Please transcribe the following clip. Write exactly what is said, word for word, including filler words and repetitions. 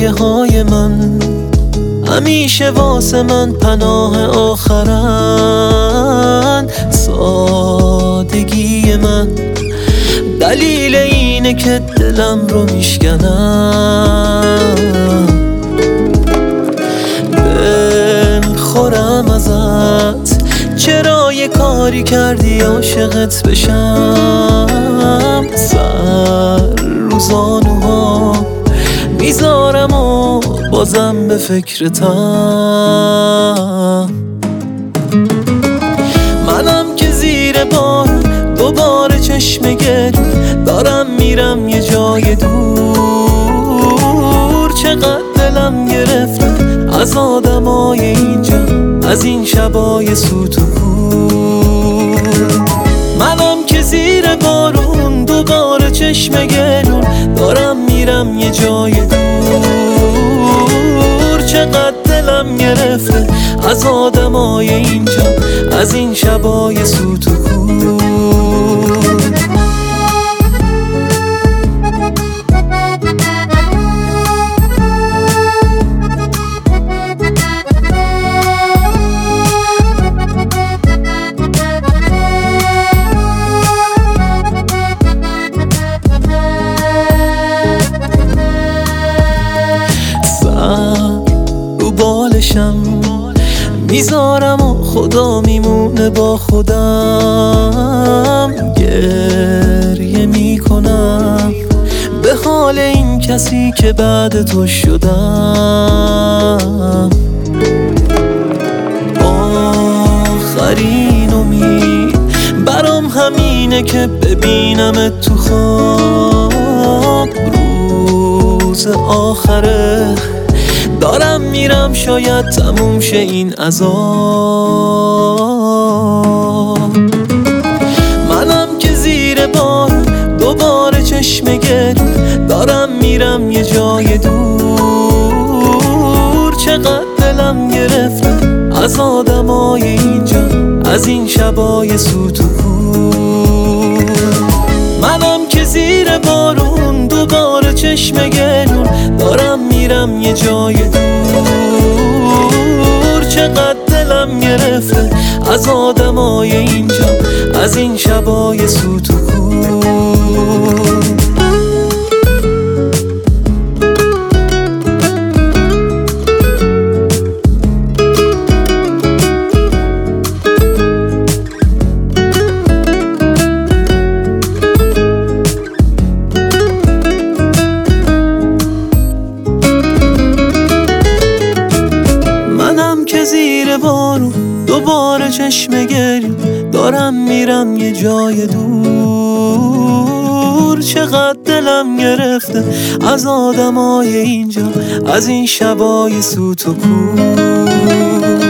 گریه های من همیشه واسه من پناه آخرن. سادگی من دلیل اینه که دلم رو میشکنم. دلخورم ازت، چرا یه کاری کردی عاشقت بشم؟ سر رو زانوها میذارم و بازم به فکرتم. منم که زیر بار دوباره چشم گلون دارم میرم یه جای دور. چقدر دلم گرفته از آدمای اینجا، از این شبای سوت و کور. منم که زیر بارون دوباره چشم گلون دارم میرم یه جای دور. چقدر دلم گرفته از آدمای اینجا، از این شبای سوت و کور. رو بالشم میذارم و خدا میمونه با خودم. گریه میکنم به حال این کسی که بعد تو شدم. آخرین امید برام همینه که ببینم تو خواب. روز آخره دارم میرم، شاید تموم شه این عذاب. منم که زیر بار دوباره چشم گلون دارم میرم یه جای دور. چقدر دلم گرفته از آدمای اینجا، از این شبای سوت و کور. منم که زیر بارون دوباره چشم گلون دارم میرم یه جای دور. چقدر دلم گرفته از آدمای اینجا، از این شبای سوت و کور. که زیر بارون دوباره چشم گریه دارم میرم یه جای دور. چقدر دلم گرفته از آدمای اینجا، از این شبای سوت و کور.